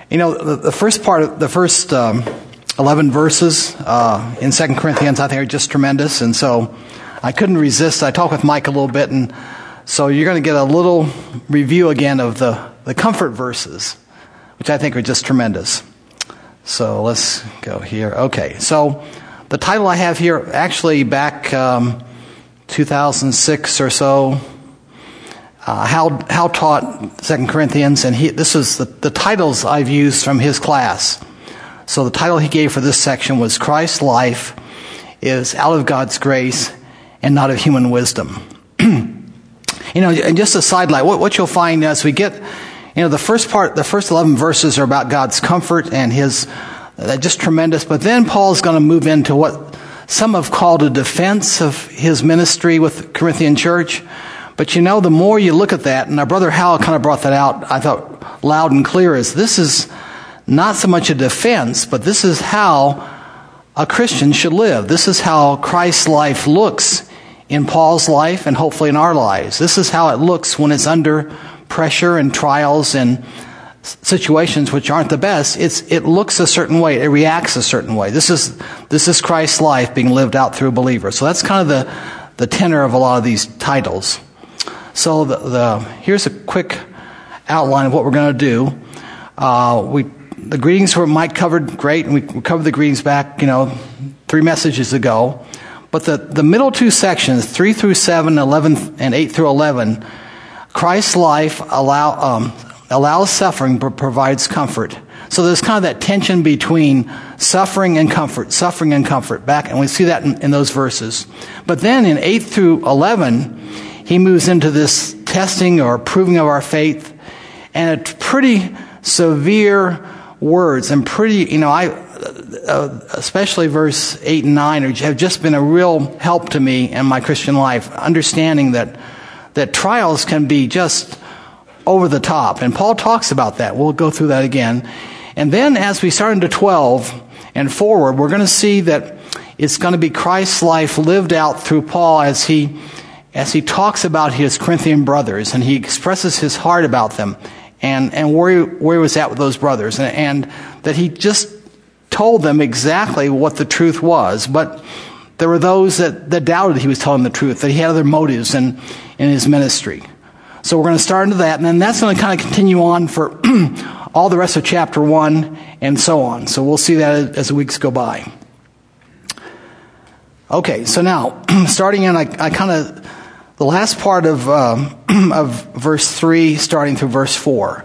You know, the first 11 verses in 2 Corinthians, I think, are just tremendous. And so I couldn't resist. I talked with Mike a little bit, and so you're going to get a little review again of the comfort verses, which I think are just tremendous. So let's go here. Okay, so the title I have here, actually back 2006 or so, Hal taught 2 Corinthians, and this is the titles I've used from his class. So the title he gave for this section was Christ's Life is Out of God's Grace and Not of Human Wisdom. You know, and just a sidelight, what you'll find as we get, you know, the first 11 verses are about God's comfort and his, just tremendous. But then Paul's going to move into what some have called a defense of his ministry with the Corinthian church. But you know, the more you look at that, and our brother Hal kind of brought that out, I thought, loud and clear, is this is not so much a defense, but this is how a Christian should live. This is how Christ's life looks in Paul's life and hopefully in our lives. This is how it looks when it's under pressure and trials and situations which aren't the best. It looks a certain way. It reacts a certain way. This is Christ's life being lived out through a believer. So that's kind of the tenor of a lot of these titles. So here's a quick outline of what we're going to do. The greetings were Mike covered great, and we covered the greetings back, 3 messages ago. But the middle 2 sections, 3 through 7, 11, and 8 through 11, Christ's life allows suffering but provides comfort. So there's kind of that tension between suffering and comfort back, and we see that in those verses. But then in 8 through 11, he moves into this testing or proving of our faith, and it's pretty severe words, and pretty, especially verse 8 and 9 have just been a real help to me in my Christian life, understanding that trials can be just over the top. And Paul talks about that. We'll go through that again. And then as we start into 12 and forward, we're going to see that it's going to be Christ's life lived out through Paul as he talks about his Corinthian brothers, and he expresses his heart about them and where he was at with those brothers, and that he just told them exactly what the truth was. But there were those that doubted he was telling the truth, that he had other motives in his ministry. So we're going to start into that, and then that's going to kind of continue on for all the rest of chapter 1 and so on. So we'll see that as the weeks go by. Okay, so now, starting in, I kind of, the last part of verse 3, starting through verse 4.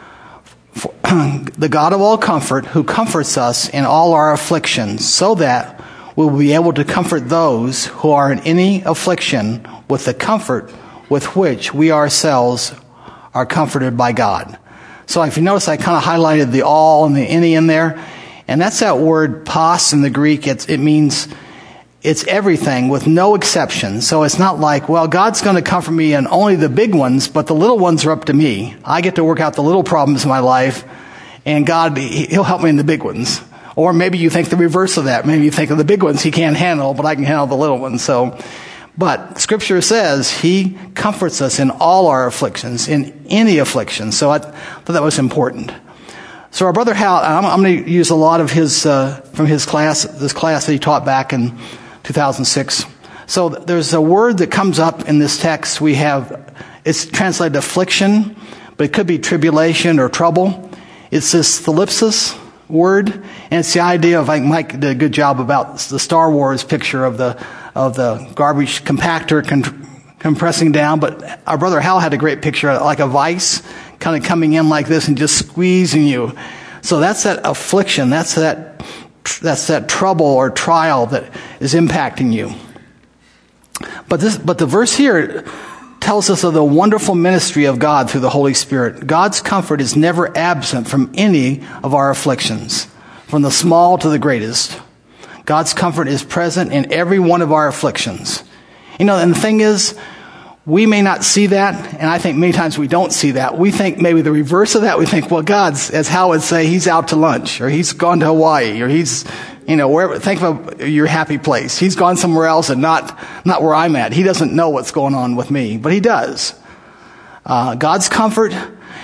The God of all comfort, who comforts us in all our afflictions, so that we will be able to comfort those who are in any affliction with the comfort with which we ourselves are comforted by God. So if you notice, I kind of highlighted the all and the any in there, and that's that word pas in the Greek. It means it's everything with no exception. So it's not like, well, God's going to comfort me in only the big ones, but the little ones are up to me. I get to work out the little problems in my life, and God, he'll help me in the big ones. Or maybe you think the reverse of that. Maybe you think of the big ones he can't handle, but I can handle the little ones. But Scripture says he comforts us in all our afflictions, in any affliction. So I thought that was important. So our brother Hal, I'm going to use a lot of his from his class, this class that he taught back in 2006. So there's a word that comes up in this text. It's translated affliction, but it could be tribulation or trouble. It's this thalipsis word, and it's the idea of, like Mike did a good job about the Star Wars picture of the garbage compactor compressing down. But our brother Hal had a great picture, like a vice kind of coming in like this and just squeezing you. So that's that affliction. That's that trouble or trial that is impacting you. But the verse here tells us of the wonderful ministry of God through the Holy Spirit. God's comfort is never absent from any of our afflictions, from the small to the greatest. God's comfort is present in every one of our afflictions. And the thing is, we may not see that, and I think many times we don't see that. We think maybe the reverse of that. We think, well, God's, as Hal would say, he's out to lunch, or he's gone to Hawaii, or he's, wherever. Think of your happy place. He's gone somewhere else and not where I'm at. He doesn't know what's going on with me, but he does. God's comfort,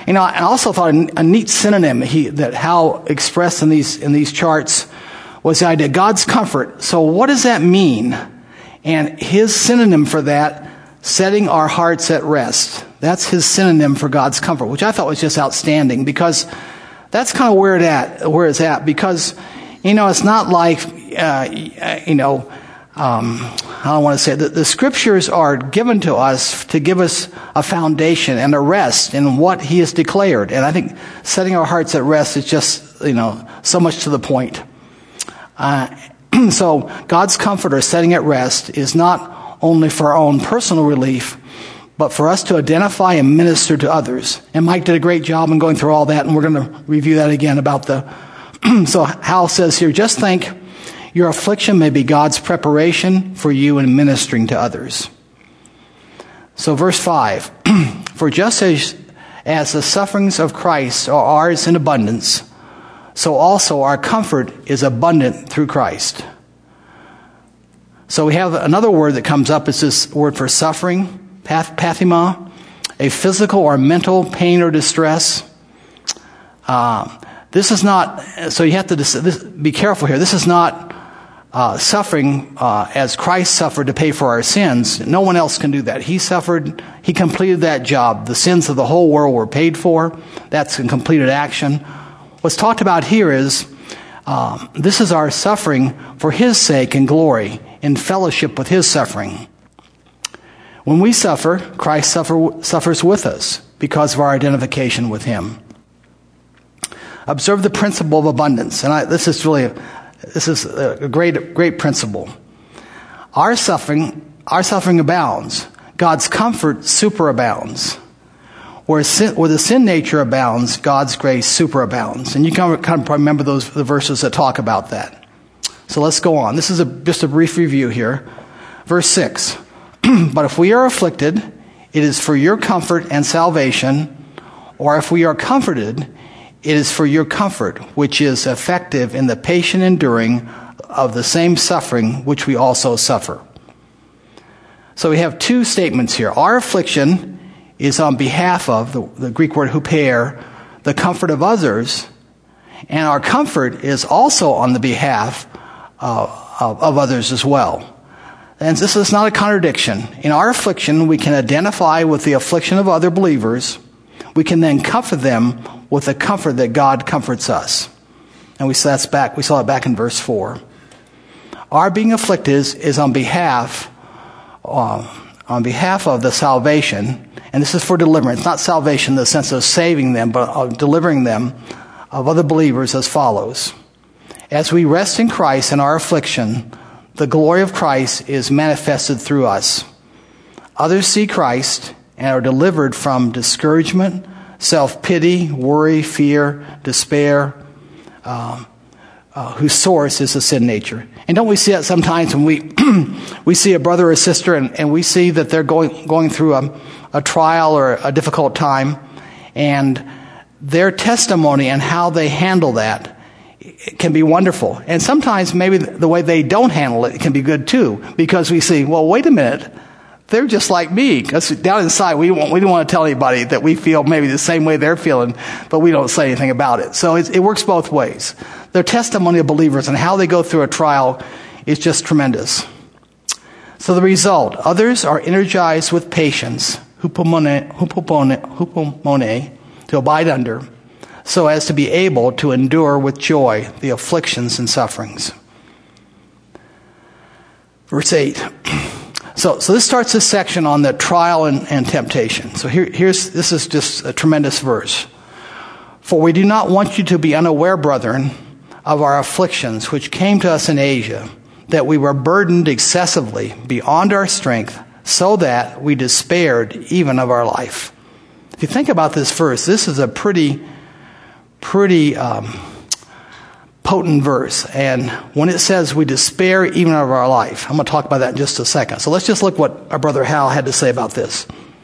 I also thought a neat synonym that Hal expressed in these charts was the idea of God's comfort. So what does that mean? And his synonym for that, setting our hearts at rest. That's his synonym for God's comfort, which I thought was just outstanding, because that's kind of where it's at. Because, it's not like, I don't want to say that the scriptures are given to us to give us a foundation and a rest in what he has declared. And I think setting our hearts at rest is just, so much to the point. So God's comfort, or setting at rest, is not only for our own personal relief, but for us to identify and minister to others. And Mike did a great job in going through all that, and we're going to review that again about so Hal says here, just think your affliction may be God's preparation for you in ministering to others. So verse 5, for just as the sufferings of Christ are ours in abundance, so also our comfort is abundant through Christ. So we have another word that comes up, is this word for suffering, pathema, a physical or mental pain or distress. This is not, so you have to be careful here. This is not suffering as Christ suffered to pay for our sins. No one else can do that. He suffered, he completed that job. The sins of the whole world were paid for. That's a completed action. What's talked about here is this is our suffering for his sake and glory, in fellowship with his suffering. When we suffer, Christ suffers with us because of our identification with him. Observe the principle of abundance. And this is a great principle. Our suffering abounds. God's comfort superabounds. Where the sin nature abounds, God's grace superabounds. And you can kind of remember the verses that talk about that. So let's go on. This is just a brief review here. Verse 6. But if we are afflicted, it is for your comfort and salvation. Or if we are comforted, it is for your comfort, which is effective in the patient enduring of the same suffering which we also suffer. So we have two statements here. Our affliction is on behalf of, the Greek word huper, the comfort of others, and our comfort is also on the behalf of others as well. And this is not a contradiction. In our affliction, we can identify with the affliction of other believers. We can then comfort them with the comfort that God comforts us. And we saw it back in verse 4. Our being afflicted is on behalf of the salvation, and this is for deliverance, not salvation in the sense of saving them, but of delivering them of other believers as follows. As we rest in Christ in our affliction, the glory of Christ is manifested through us. Others see Christ and are delivered from discouragement, self-pity, worry, fear, despair, whose source is the sin nature. And don't we see that sometimes when we see a brother or sister and we see that they're going through a trial or a difficult time, and their testimony and how they handle that can be wonderful. And sometimes maybe the way they don't handle it can be good too, because we see, well, wait a minute, they're just like me. Because down inside, we don't want to tell anybody that we feel maybe the same way they're feeling, but we don't say anything about it. So it works both ways. Their testimony of believers and how they go through a trial is just tremendous. So the result, others are energized with patience, hupomone, to abide under, so as to be able to endure with joy the afflictions and sufferings. Verse 8. So this starts this section on the trial and temptation. So this is just a tremendous verse. For we do not want you to be unaware, brethren, of our afflictions which came to us in Asia, that we were burdened excessively beyond our strength, so that we despaired even of our life. If you think about this verse, this is a pretty potent verse. And when it says we despair even of our life, I'm going to talk about that in just a second. So let's just look what our brother Hal had to say about this.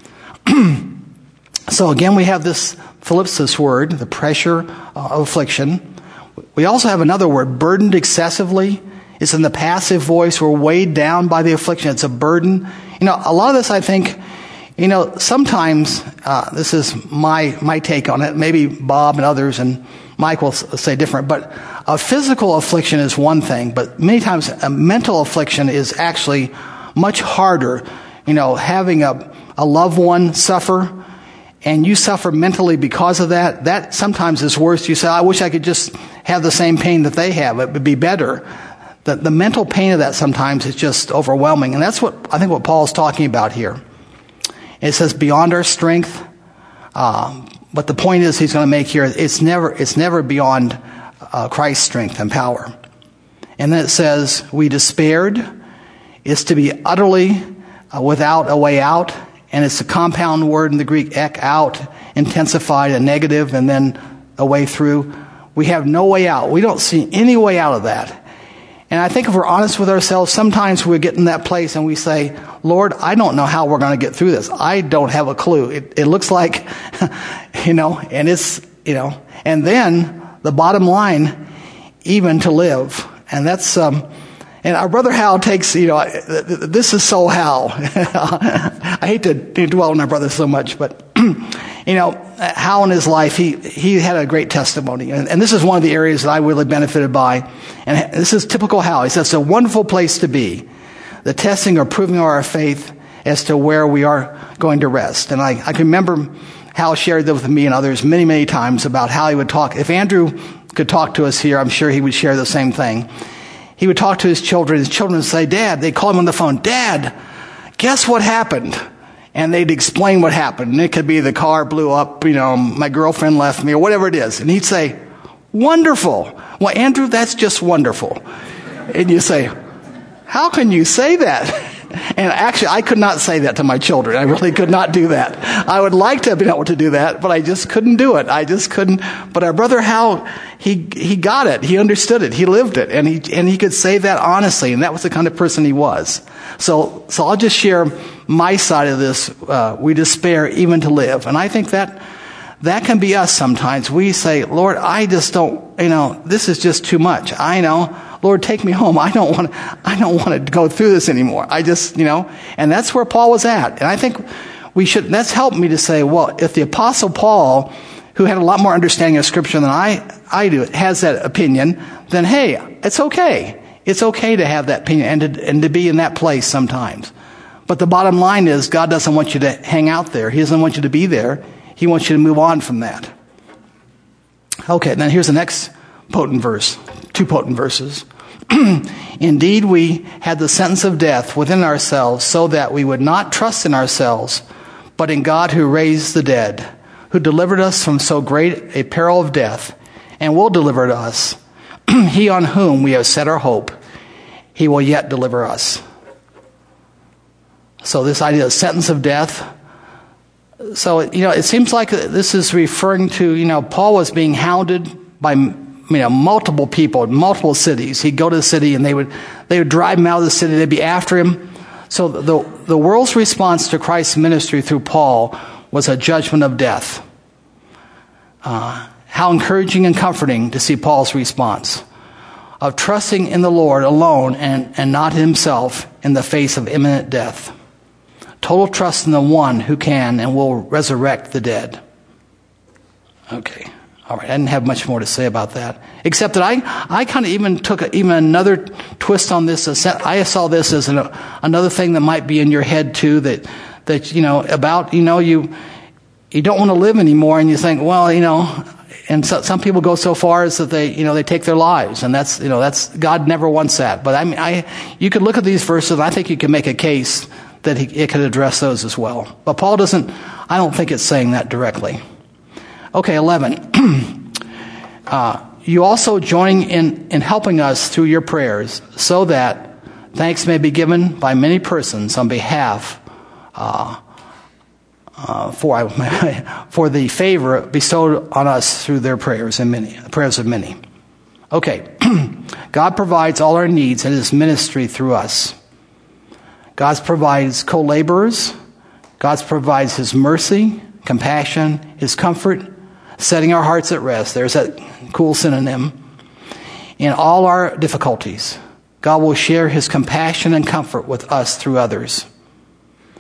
So again, we have this thlipsis word, the pressure of affliction. We also have another word, burdened excessively. It's in the passive voice. We're weighed down by the affliction. It's a burden. A lot of this, I think, Sometimes, this is my take on it, maybe Bob and others and Mike will say different, but a physical affliction is one thing, but many times a mental affliction is actually much harder. Having a loved one suffer, and you suffer mentally because of that sometimes is worse. You say, I wish I could just have the same pain that they have. It would be better. The mental pain of that sometimes is just overwhelming. And that's what Paul's talking about here. It says beyond our strength. But the point is he's going to make here, it's never beyond Christ's strength and power. And then it says, we despaired is to be utterly without a way out. And it's a compound word in the Greek, ek, out, intensified, a negative, and then a way through. We have no way out. We don't see any way out of that. And I think if we're honest with ourselves, sometimes we get in that place and we say, Lord, I don't know how we're going to get through this. I don't have a clue. It looks like, and it's, and then the bottom line, even to live. And that's, and our brother Hal takes, this is so Hal. I hate to dwell on our brother so much, but, Hal in his life, he had a great testimony. And this is one of the areas that I really benefited by. And this is typical Hal. He says, it's a wonderful place to be. The testing or proving of our faith as to where we are going to rest. And I can remember Hal shared that with me and others many, many times about how he would talk. If Andrew could talk to us here, I'm sure he would share the same thing. He would talk to his children. His children would say, Dad, they'd call him on the phone, Dad, guess what happened? And they'd explain what happened. And it could be the car blew up, my girlfriend left me, or whatever it is. And he'd say, wonderful. Well, Andrew, that's just wonderful. And you say, how can you say that? And actually, I could not say that to my children. I really could not do that. I would like to have been able to do that, but I just couldn't do it. I just couldn't. But our brother Hal, he got it. He understood it. He lived it. And he could say that honestly. And that was the kind of person he was. So I'll just share my side of this. We despair even to live. And I think that can be us sometimes. We say, Lord, I just don't, this is just too much. I know. Lord, take me home. I don't want to go through this anymore. I just, and that's where Paul was at. And I think that's helped me to say, well, if the Apostle Paul, who had a lot more understanding of Scripture than I do, has that opinion, then hey, it's okay. It's okay to have that opinion and to be in that place sometimes. But the bottom line is God doesn't want you to hang out there. He doesn't want you to be there. He wants you to move on from that. Okay, then here's the next potent verse. 2 potent verses. Indeed, we had the sentence of death within ourselves so that we would not trust in ourselves, but in God who raised the dead, who delivered us from so great a peril of death, and will deliver us. He on whom we have set our hope, he will yet deliver us. So this idea of sentence of death. So, it seems like this is referring to, Paul was being hounded by multiple people, multiple cities. He'd go to the city and they would drive him out of the city. They'd be after him. So the world's response to Christ's ministry through Paul was a judgment of death. How encouraging and comforting to see Paul's response of trusting in the Lord alone and not himself in the face of imminent death. Total trust in the one who can and will resurrect the dead. Okay. All right, I didn't have much more to say about that, except that I kind of even took another twist on this. I saw this as another thing that might be in your head too, that about you don't want to live anymore, and you think, well, and some people go so far as that they take their lives, and that's God never wants that. But you could look at these verses, and I think you can make a case that it could address those as well. But Paul doesn't. I don't think it's saying that directly. Okay, 11. You also joining in helping us through your prayers, so that thanks may be given by many persons on behalf for the favor bestowed on us through their prayers and the prayers of many. Okay, God provides all our needs in His ministry through us. God provides co-laborers. God provides His mercy, compassion, His comfort, setting our hearts at rest. There's that cool synonym. In all our difficulties, God will share His compassion and comfort with us through others.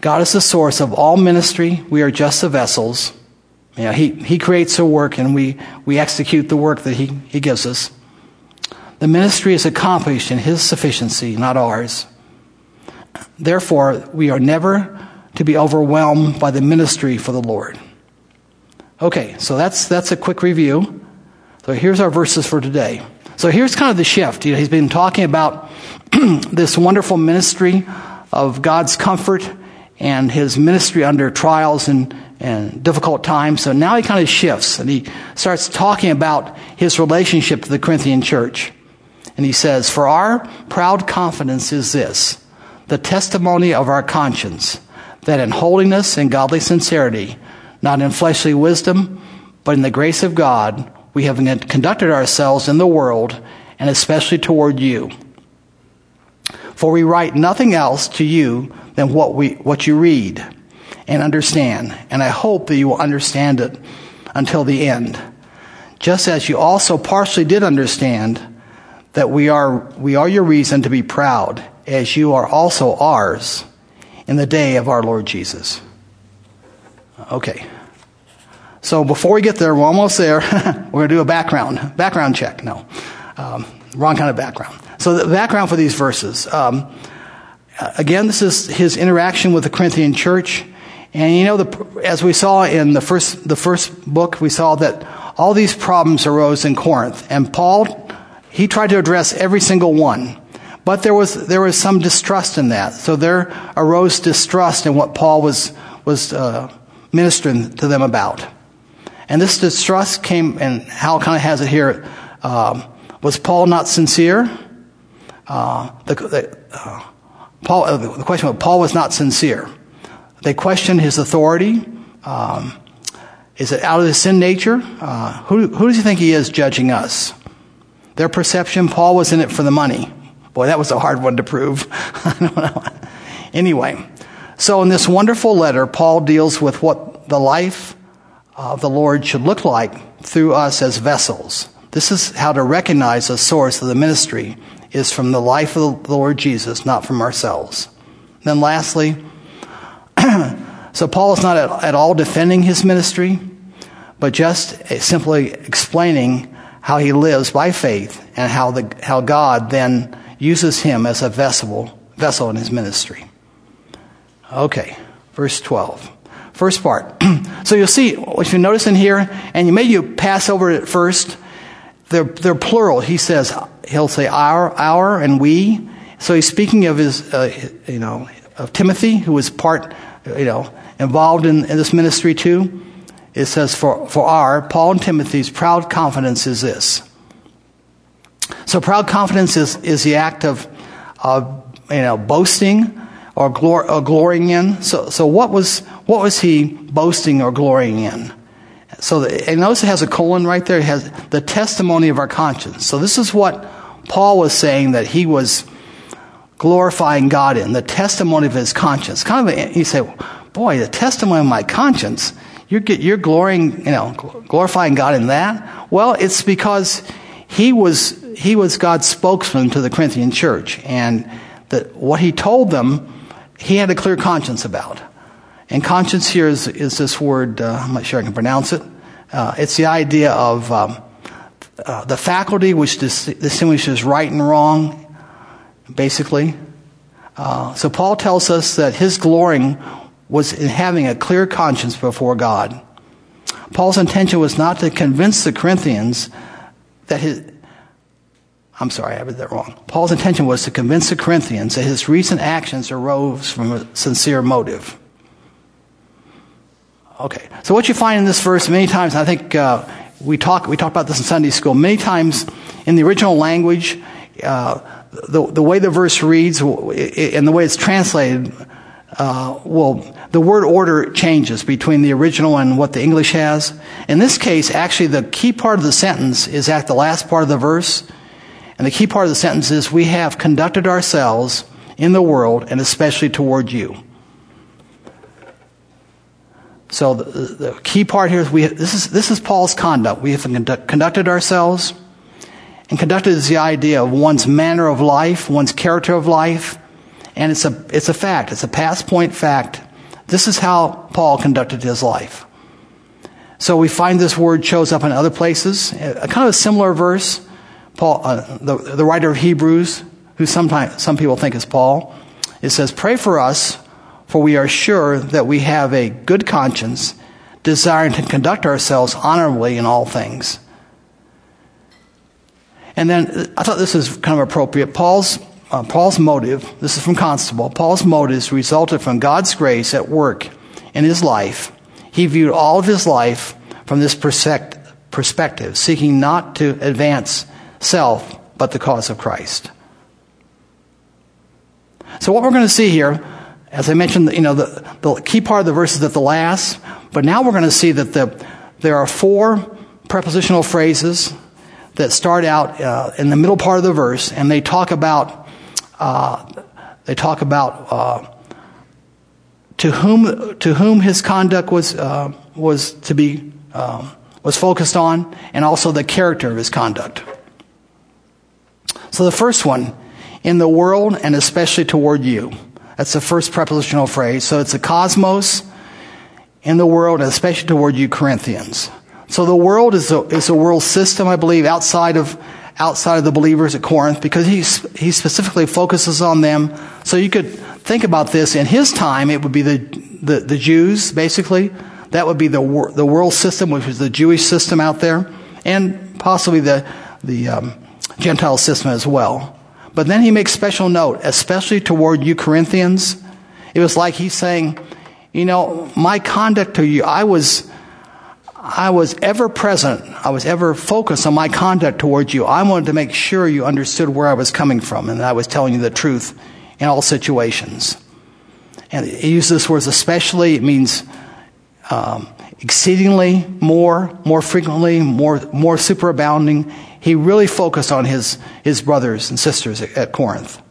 God is the source of all ministry. We are just the vessels. You know, He creates the work and we execute the work that He gives us. The ministry is accomplished in His sufficiency, not ours. Therefore, we are never to be overwhelmed by the ministry for the Lord. Okay, so that's a quick review. So here's our verses for today. So here's kind of the shift. You know, he's been talking about this wonderful ministry of God's comfort and His ministry under trials and difficult times. So now he kind of shifts and he starts talking about his relationship to the Corinthian church. And he says, "For our proud confidence is this, the testimony of our conscience, that in holiness and godly sincerity, not in fleshly wisdom, but in the grace of God, we have conducted ourselves in the world, and especially toward you. For we write nothing else to you than what you read and understand, and I hope that you will understand it until the end, just as you also partially did understand that we are your reason to be proud, as you are also ours in the day of our Lord Jesus." Okay. So before we get there, we're almost there. We're going to do a background check. No, wrong kind of background. So the background for these verses. Again, this is his interaction with the Corinthian church. And you know, as we saw in the first book, we saw that all these problems arose in Corinth. And Paul, he tried to address every single one. But there was some distrust in that. So there arose distrust in what Paul was ministering to them about. And this distrust came, and Hal kind of has it here, was Paul not sincere? The question was, Paul was not sincere. They questioned his authority. Is it out of his sin nature? Who does he think he is judging us? Their perception, Paul was in it for the money. Boy, that was a hard one to prove. I don't know. Anyway, so in this wonderful letter, Paul deals with what the life of the Lord should look like through us as vessels. This is how to recognize the source of the ministry is from the life of the Lord Jesus, not from ourselves. Then lastly, so Paul is not at all defending his ministry, but just simply explaining how he lives by faith and how God then uses him as a vessel in his ministry. Okay, verse 12. First part. So you'll see, what you notice in here, and you pass over it first, they're plural. He'll say our and we. So he's speaking of his, of Timothy, who was involved in this ministry too. It says, for Paul and Timothy's proud confidence is this. So proud confidence is the act of boasting or glorying in. So what was he boasting or glorying in? So and notice it has a colon right there. It has the testimony of our conscience. So this is what Paul was saying that he was glorifying God in, the testimony of his conscience. You say, boy, the testimony of my conscience. You're glorifying God in that? Well, it's because he was God's spokesman to the Corinthian church, and that what he told them, he had a clear conscience about. And conscience here is this word, I'm not sure I can pronounce it. It's the idea of the faculty which distinguishes right and wrong, basically. So Paul tells us that his glorying was in having a clear conscience before God. Paul's intention was not to convince the Corinthians that I read that wrong. Paul's intention was to convince the Corinthians that his recent actions arose from a sincere motive. Okay, so what you find in this verse many times, I think we talk about this in Sunday school, many times in the original language, the way the verse reads and the way it's translated, the word order changes between the original and what the English has. In this case, actually, the key part of the sentence is at the last part of the verse. And the key part of the sentence is, we have conducted ourselves in the world and especially toward you. So the key part here is this is Paul's conduct. We have conducted ourselves. And conducted is the idea of one's manner of life, one's character of life. And it's a fact. It's a past point fact This is how Paul conducted his life. So we find this word shows up in other places. A kind of a similar verse. Paul, the writer of Hebrews, who some people think is Paul, it says, "Pray for us, for we are sure that we have a good conscience, desiring to conduct ourselves honorably in all things." And then I thought this is kind of appropriate. Paul's motive, this is from Constable, Paul's motives resulted from God's grace at work in his life. He viewed all of his life from this perspective, seeking not to advance self, but the cause of Christ. So what we're going to see here, as I mentioned, the key part of the verse is at the last, but now we're going to see that there are 4 prepositional phrases that start out in the middle part of the verse, and they talk about to whom his conduct was focused on, and also the character of his conduct. So the first one, in the world and especially toward you. That's the first prepositional phrase. So it's the cosmos, in the world, and especially toward you Corinthians. So the world is a world system, I believe, outside of the believers at Corinth, because he specifically focuses on them. So you could think about this. In his time, it would be the Jews, basically. That would be the world system, which was the Jewish system out there, and possibly the Gentile system as well. But then he makes special note, especially toward you Corinthians. It was like he's saying, my conduct to you, I was ever present. I was ever focused on my conduct towards you. I wanted to make sure you understood where I was coming from, and that I was telling you the truth in all situations. And he uses this word especially. It means exceedingly, more frequently, more superabounding. He really focused on his brothers and sisters at Corinth.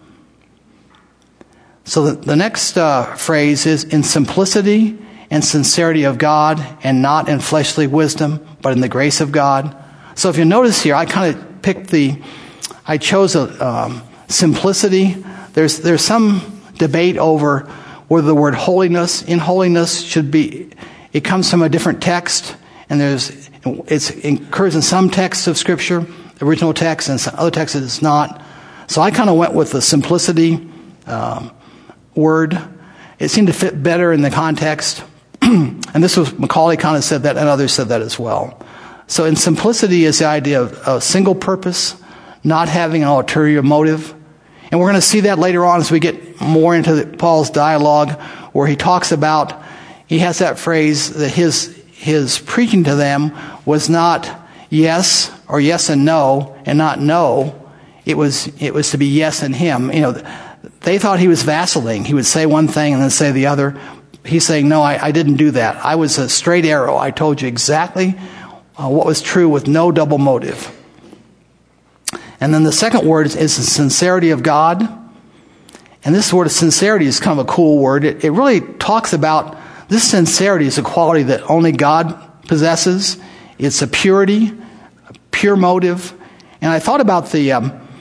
So the next phrase is, in simplicity and sincerity of God, and not in fleshly wisdom, but in the grace of God. So if you notice here, I kind of I chose simplicity. There's some debate over whether the word holiness, in holiness, it comes from a different text, and it occurs in some texts of Scripture, the original text, and some other texts it's not. So I kind of went with the simplicity word. It seemed to fit better in the context. And this was, Macaulay kind of said that, and others said that as well. So in simplicity is the idea of a single purpose, not having an ulterior motive. And we're going to see that later on as we get more into Paul's dialogue, where he talks about, he has that phrase that his preaching to them was not yes or yes and no, and not no. It was to be yes in him. They thought he was vacillating. He would say one thing and then say the other. He's saying, no, I didn't do that. I was a straight arrow. I told you exactly what was true with no double motive. And then the second word is the sincerity of God. And this word of sincerity is kind of a cool word. It really talks about, this sincerity is a quality that only God possesses. It's a purity, a pure motive. And I thought about the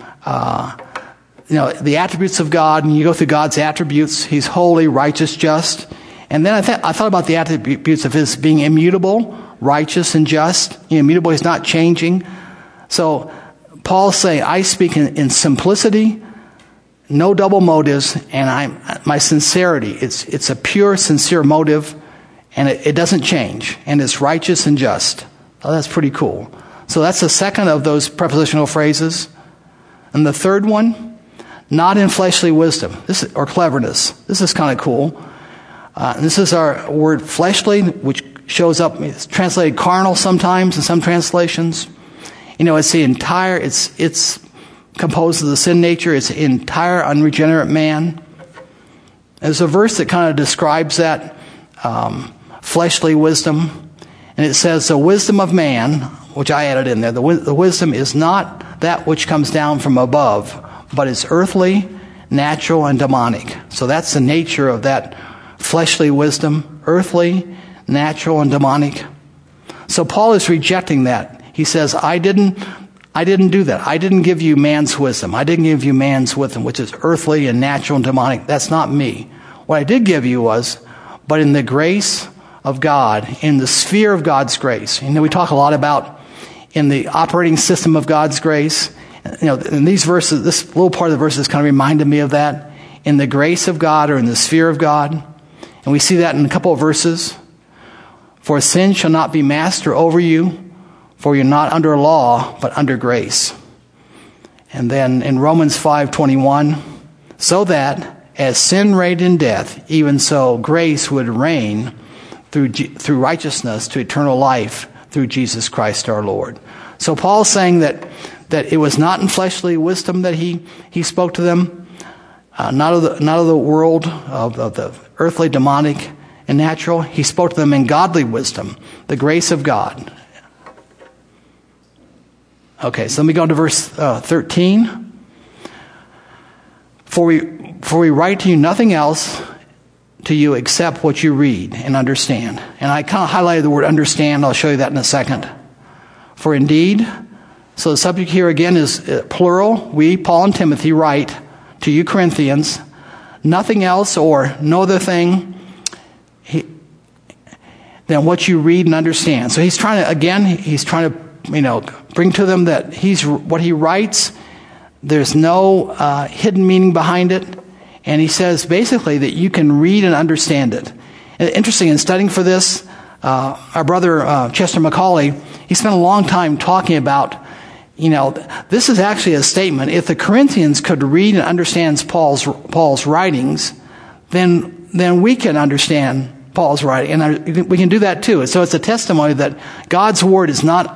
attributes of God, and you go through God's attributes. He's holy, righteous, just. And then I thought about the attributes of his being immutable, righteous, and just. Immutable, he's not changing. So Paul's saying, I speak in simplicity, no double motives, and my sincerity. It's a pure, sincere motive, and it doesn't change, and it's righteous and just. Oh, that's pretty cool. So that's the second of those prepositional phrases. And the third one, not in fleshly wisdom, or cleverness. This is kind of cool. This is our word fleshly, which shows up, it's translated carnal sometimes in some translations. It's composed of the sin nature. It's the entire unregenerate man. There's a verse that kind of describes that fleshly wisdom. And it says, the wisdom of man, which I added in there, the wisdom is not that which comes down from above, but it's earthly, natural, and demonic. So that's the nature of that fleshly wisdom, earthly, natural, and demonic. So Paul is rejecting that. He says, I didn't do that. I didn't give you man's wisdom. I didn't give you man's wisdom, which is earthly and natural and demonic. That's not me. What I did give you was but in the grace of God, in the sphere of God's grace. We talk a lot about in the operating system of God's grace. In these verses, this little part of the verses kind of reminded me of that. In the grace of God, or in the sphere of God. And we see that in a couple of verses. For sin shall not be master over you, for you're not under law, but under grace. And then in Romans 5:21, so that as sin reigned in death, even so grace would reign through righteousness to eternal life through Jesus Christ our Lord. So Paul's saying that it was not in fleshly wisdom that he spoke to them, not of the world of the earthly, demonic, and natural. He spoke to them in godly wisdom, the grace of God. Okay, so let me go to verse 13. For we write to you nothing else to you except what you read and understand. And I kind of highlighted the word understand. I'll show you that in a second. For indeed, so the subject here again is plural. We, Paul and Timothy, write to you Corinthians, nothing else or no other thing than what you read and understand. So he's trying to bring to them that what he writes, there's no hidden meaning behind it. And he says basically that you can read and understand it. And interesting, in studying for this, our brother Chester McCauley, he spent a long time talking about, this is actually a statement. If the Corinthians could read and understand Paul's writings, then we can understand Paul's writing, and we can do that too. So it's a testimony that God's word is not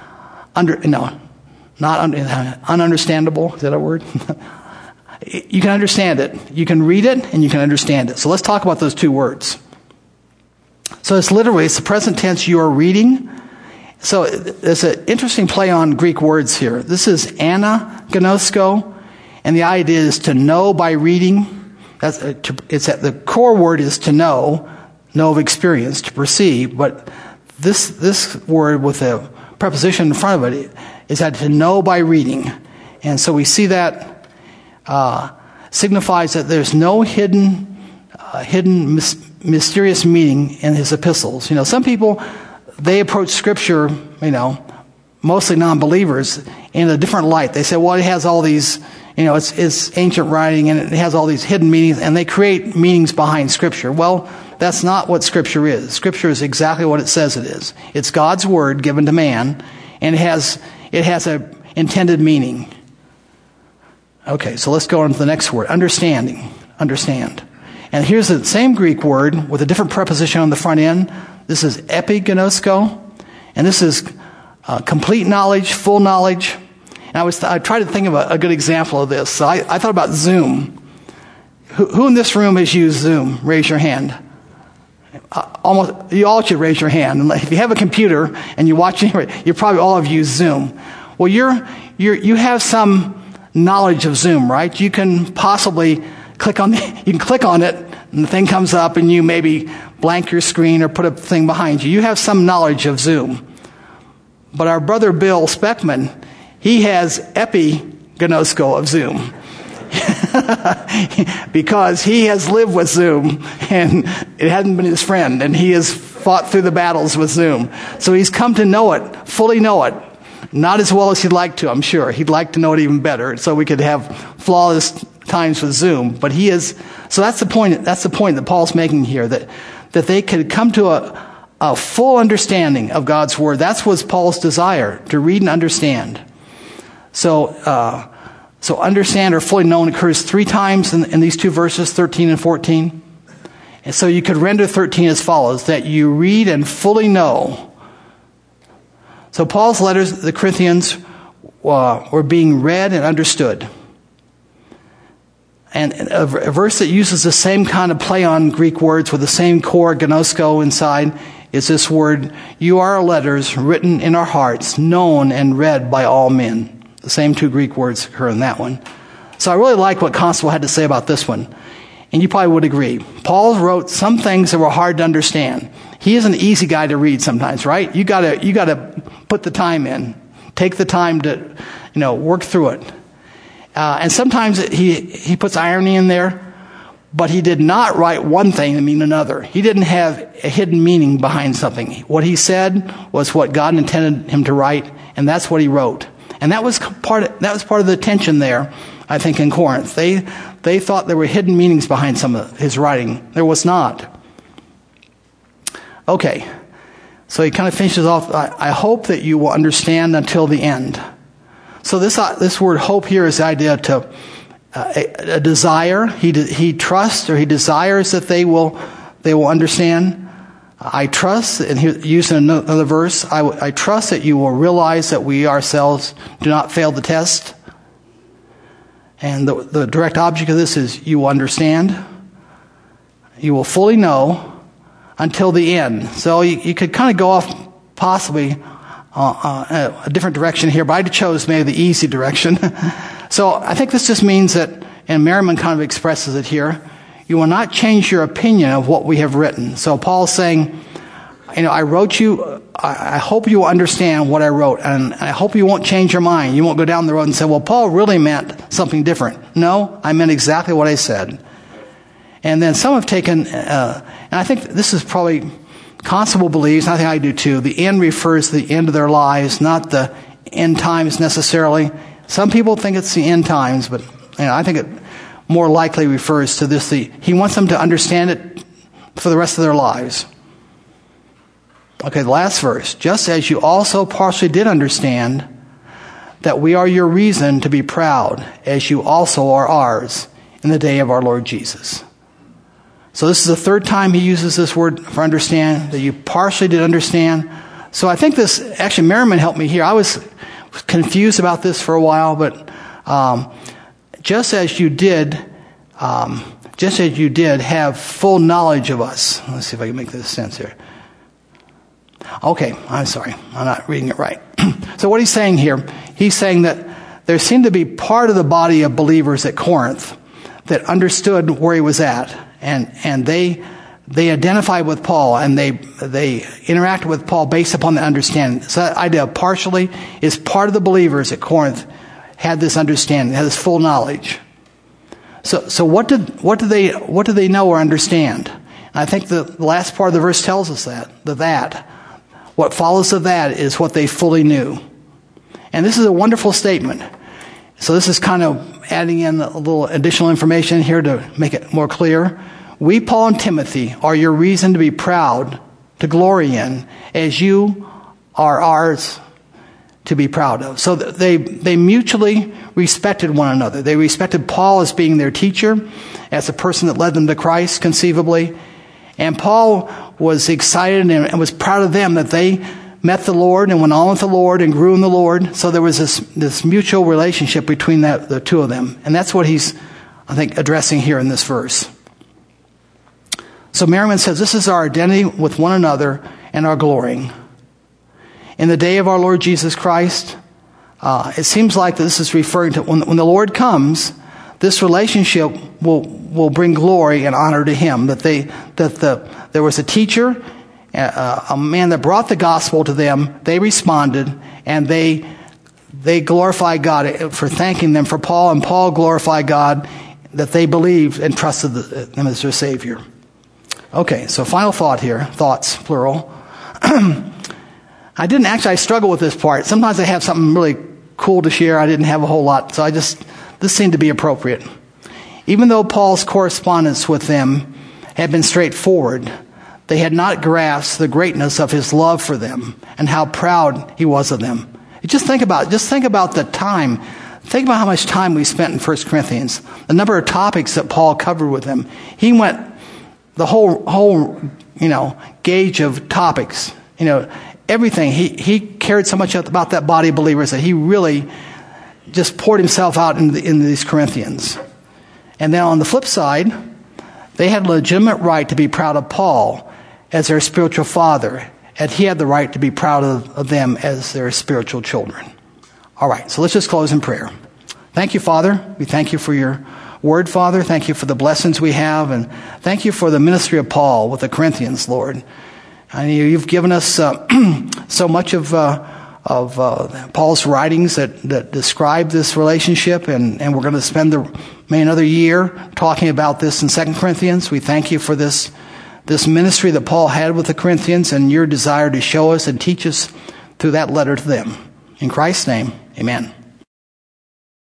ununderstandable. Is that a word? You can understand it. You can read it, and you can understand it. So let's talk about those two words. So it's the present tense you are reading. So there's an interesting play on Greek words here. This is anagnosko, and the idea is to know by reading. The core word is to know of experience, to perceive. But this word with a preposition in front of it is that to know by reading. And so we see that signifies that there's no hidden mysterious meaning in his epistles. Some people, they approach Scripture, mostly non-believers, in a different light. They say, well, it has all these, it's ancient writing and it has all these hidden meanings, and they create meanings behind Scripture. Well, that's not what Scripture is. Scripture is exactly what it says it is. It's God's word given to man, and it has a intended meaning. Okay, so let's go on to the next word, understanding. Understand. And here's the same Greek word with a different preposition on the front end. This is epignosko, and this is complete knowledge, full knowledge. And I tried to think of a good example of this. So I thought about Zoom. Who in this room has used Zoom? Raise your hand. Almost you all should raise your hand. If you have a computer and you're watching, you probably all have used Zoom. Well, you have some knowledge of Zoom, right? You can possibly click on it, and the thing comes up, and you maybe blank your screen or put a thing behind you. You have some knowledge of Zoom. But our brother Bill Speckman, he has epignosko of Zoom. Because he has lived with Zoom, and it hasn't been his friend, and he has fought through the battles with Zoom. So he's come to know it, fully know it. Not as well as he'd like to, I'm sure. He'd like to know it even better, so we could have flawless times with Zoom. But he is, so that's the point that Paul's making here, that they could come to a full understanding of God's word. That's what's Paul's desire, to read and understand. So understand or fully known occurs 3 times in these 2 verses, 13 and 14. And so you could render 13 as follows, that you read and fully know. So Paul's letters to the Corinthians were being read and understood. And a verse that uses the same kind of play on Greek words with the same core, gnosko, inside, is this word, you are our letters written in our hearts, known and read by all men. The same 2 Greek words occur in that one. So I really like what Constable had to say about this one. And you probably would agree. Paul wrote some things that were hard to understand. He is an easy guy to read sometimes, right? You gotta put the time in. Take the time to, work through it. And sometimes he puts irony in there. But he did not write one thing and mean another. He didn't have a hidden meaning behind something. What he said was what God intended him to write, and that's what he wrote. And that was part of the tension there, I think, in Corinth. They thought there were hidden meanings behind some of his writing. There was not. Okay, so he kind of finishes off, I hope that you will understand until the end. So this word hope here is the idea to a desire. He trusts, or he desires that they will understand. I trust, and using another verse, I trust that you will realize that we ourselves do not fail the test. And the direct object of this is you will understand. You will fully know until the end. So you could kind of go off possibly a different direction here, but I chose maybe the easy direction. So I think this just means that, and Merriman kind of expresses it here, you will not change your opinion of what we have written. So Paul's saying, I wrote you, I hope you will understand what I wrote, and I hope you won't change your mind. You won't go down the road and say, well, Paul really meant something different. No, I meant exactly what I said. And then some have taken, and I think this is probably Constable believes, and I think I do too, the end refers to the end of their lives, not the end times necessarily. Some people think it's the end times, but I think it more likely refers to this. He wants them to understand it for the rest of their lives. Okay, the last verse. Just as you also partially did understand that we are your reason to be proud, as you also are ours in the day of our Lord Jesus. So this is the third time he uses this word for understand, that you partially did understand. So I think this, actually Merriman helped me here. I was confused about this for a while, but just as you did have full knowledge of us. Let's see if I can make this sense here. Okay, I'm sorry. I'm not reading it right. So what he's saying here, he's saying that there seemed to be part of the body of believers at Corinth that understood where he was at. And they identified with Paul, and they interacted with Paul based upon the understanding. So that idea of partially is part of the believers at Corinth had this understanding, had this full knowledge. So what do they know or understand? And I think the last part of the verse tells us that what follows of that is what they fully knew. And this is a wonderful statement. So this is kind of adding in a little additional information here to make it more clear. We, Paul and Timothy, are your reason to be proud, to glory in, as you are ours to be proud of. So they mutually respected one another. They respected Paul as being their teacher, as the person that led them to Christ, conceivably. And Paul was excited and was proud of them that they met the Lord and went on with the Lord and grew in the Lord. So there was this mutual relationship between the two of them. And that's what he's, I think, addressing here in this verse. So Merriman says, this is our identity with one another and our glorying. In the day of our Lord Jesus Christ, it seems like this is referring to when the Lord comes, this relationship will bring glory and honor to him. There was a teacher, a man that brought the gospel to them. They responded, and they glorified God for thanking them for Paul, and Paul glorified God that they believed and trusted them as their Savior. Okay, so final thought here, thoughts, plural. I struggle with this part. Sometimes I have something really cool to share. I didn't have a whole lot, so this seemed to be appropriate. Even though Paul's correspondence with them had been straightforward, they had not grasped the greatness of his love for them and how proud he was of them. Just think about the time. Think about how much time we spent in 1 Corinthians. The number of topics that Paul covered with them. He went the whole gauge of topics. Everything. He cared so much about that body of believers that he really just poured himself out into these Corinthians. And then on the flip side, they had a legitimate right to be proud of Paul as their spiritual father, and he had the right to be proud of them as their spiritual children. All right, so let's just close in prayer. Thank you, Father. We thank you for your word, Father. Thank you for the blessings we have, and thank you for the ministry of Paul with the Corinthians, Lord. And you've given us so much of Paul's writings that describe this relationship, and we're going to spend another year talking about this in 2 Corinthians. We thank you for this ministry that Paul had with the Corinthians and your desire to show us and teach us through that letter to them. In Christ's name, amen.